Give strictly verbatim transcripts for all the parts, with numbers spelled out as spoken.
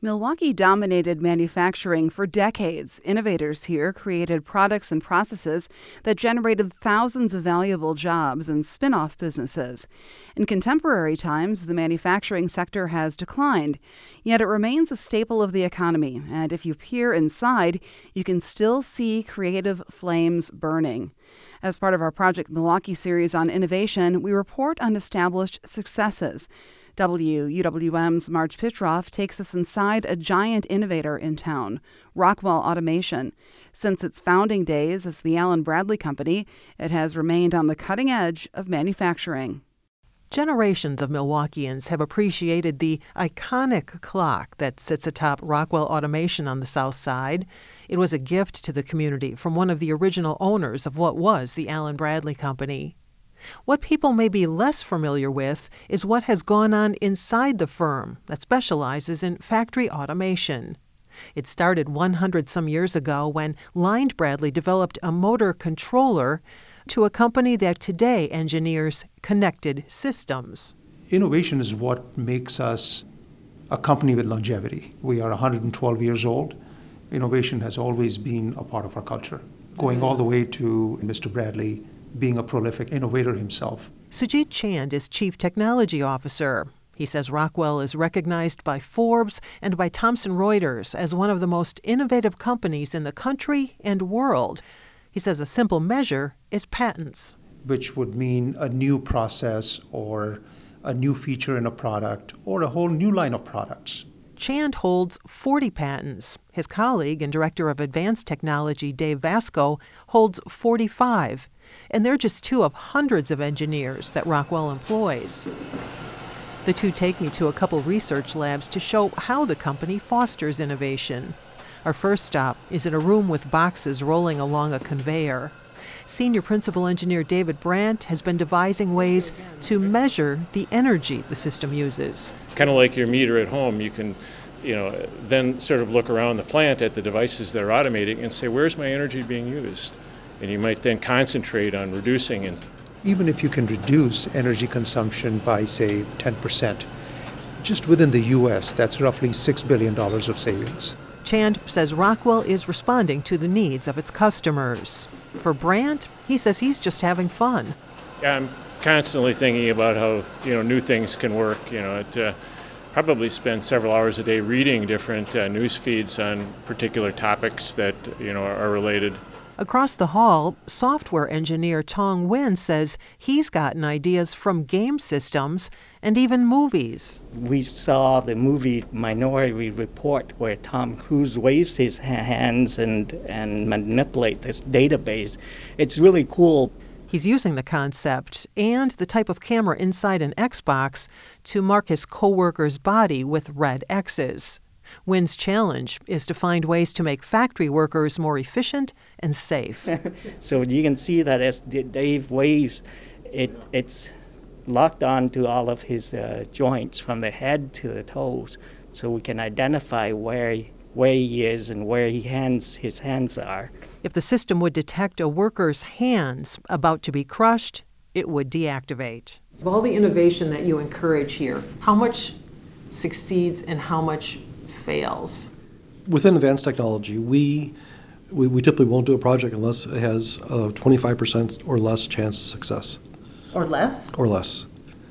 Milwaukee dominated manufacturing for decades. Innovators here created products and processes that generated thousands of valuable jobs and spin-off businesses. In contemporary times, the manufacturing sector has declined, yet it remains a staple of the economy. And if you peer inside, you can still see creative flames burning. As part of our Project Milwaukee series on innovation, we report on established successes. W U W M's Marge Pitroff takes us inside a giant innovator in town, Rockwell Automation. Since its founding days as the Allen Bradley Company, it has remained on the cutting edge of manufacturing. Generations of Milwaukeeans have appreciated the iconic clock that sits atop Rockwell Automation on the South Side. It was a gift to the community from one of the original owners of what was the Allen Bradley Company. What people may be less familiar with is what has gone on inside the firm that specializes in factory automation. It started one hundred some years ago when Lined Bradley developed a motor controller to a company that today engineers connected systems. Innovation is what makes us a company with longevity. We are one hundred twelve years old. Innovation has always been a part of our culture, going all the way to Mister Bradley being a prolific innovator himself. Sujit Chand is Chief Technology Officer. He says Rockwell is recognized by Forbes and by Thomson Reuters as one of the most innovative companies in the country and world. He says a simple measure is patents. Which would mean a new process or a new feature in a product or a whole new line of products. Chand holds forty patents. His colleague and Director of Advanced Technology, Dave Vasco, holds forty-five. And they're just two of hundreds of engineers that Rockwell employs. The two take me to a couple research labs to show how the company fosters innovation. Our first stop is in a room with boxes rolling along a conveyor. Senior Principal Engineer David Brandt has been devising ways to measure the energy the system uses. Kind of like your meter at home, you can you know, then sort of look around the plant at the devices that are automating and say, where's my energy being used? And you might then concentrate on reducing it. Even if you can reduce energy consumption by, say, ten percent, just within the U S, that's roughly six billion dollars of savings. Chand says Rockwell is responding to the needs of its customers. For Brandt, he says he's just having fun. Yeah, I'm constantly thinking about how, you know, new things can work. You know, it uh, probably spend several hours a day reading different uh, news feeds on particular topics that, you know, are related. Across the hall, software engineer Tong Win says he's gotten ideas from game systems and even movies. We saw the movie Minority Report where Tom Cruise waves his hands and, and manipulates this database. It's really cool. He's using the concept and the type of camera inside an Xbox to mark his coworker's body with red X's. Win's challenge is to find ways to make factory workers more efficient and safe. So you can see that as Dave waves, it, it's locked onto all of his uh, joints from the head to the toes, so we can identify where he, where he is and where he hands, his hands are. If the system would detect a worker's hands about to be crushed, it would deactivate. Of all the innovation that you encourage here, how much succeeds and how much fails? Within advanced technology, we, we we typically won't do a project unless it has a twenty-five percent or less chance of success. Or less? Or less.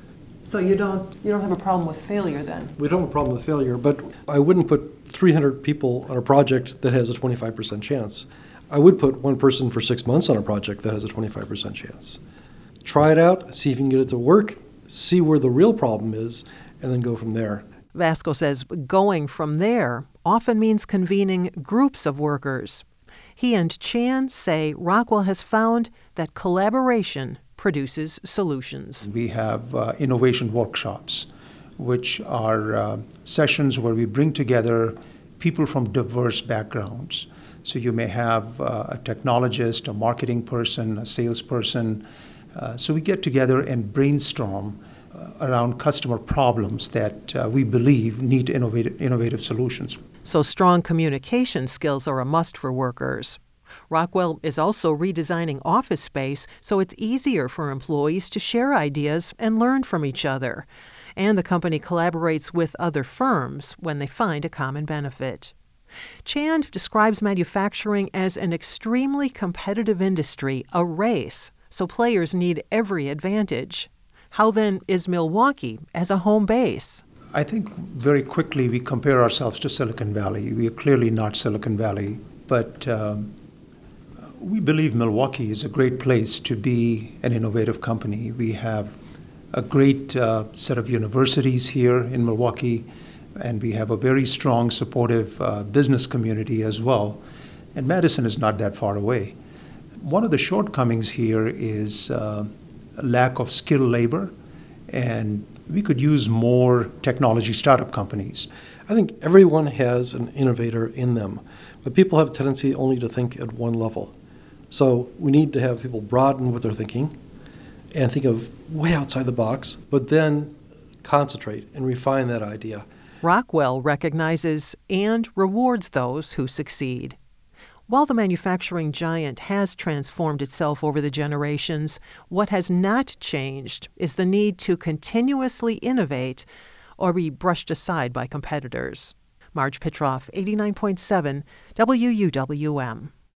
So you don't you don't have a problem with failure then? We don't have a problem with failure, but I wouldn't put three hundred people on a project that has a twenty-five percent chance. I would put one person for six months on a project that has a twenty-five percent chance. Try it out, see if you can get it to work, see where the real problem is, and then go from there. Vasco says going from there often means convening groups of workers. He and Chan say Rockwell has found that collaboration produces solutions. We have uh, innovation workshops, which are uh, sessions where we bring together people from diverse backgrounds. So you may have uh, a technologist, a marketing person, a salesperson. Uh, so we get together and brainstorm around customer problems that uh, we believe need innovative, innovative solutions. So strong communication skills are a must for workers. Rockwell is also redesigning office space so it's easier for employees to share ideas and learn from each other. and the company collaborates with other firms when they find a common benefit. Chand describes manufacturing as an extremely competitive industry, a race, so players need every advantage. How then is Milwaukee as a home base? I think very quickly we compare ourselves to Silicon Valley. We are clearly not Silicon Valley, but um, we believe Milwaukee is a great place to be an innovative company. We have a great uh, set of universities here in Milwaukee, and we have a very strong, supportive uh, business community as well. And Madison is not that far away. One of the shortcomings here is uh, a lack of skilled labor, and we could use more technology startup companies. I think everyone has an innovator in them, but people have a tendency only to think at one level. So we need to have people broaden what they're thinking and think of way outside the box, but then concentrate and refine that idea. Rockwell recognizes and rewards those who succeed. While the manufacturing giant has transformed itself over the generations, what has not changed is the need to continuously innovate or be brushed aside by competitors. Marge Pitroff, eighty-nine point seven W U W M.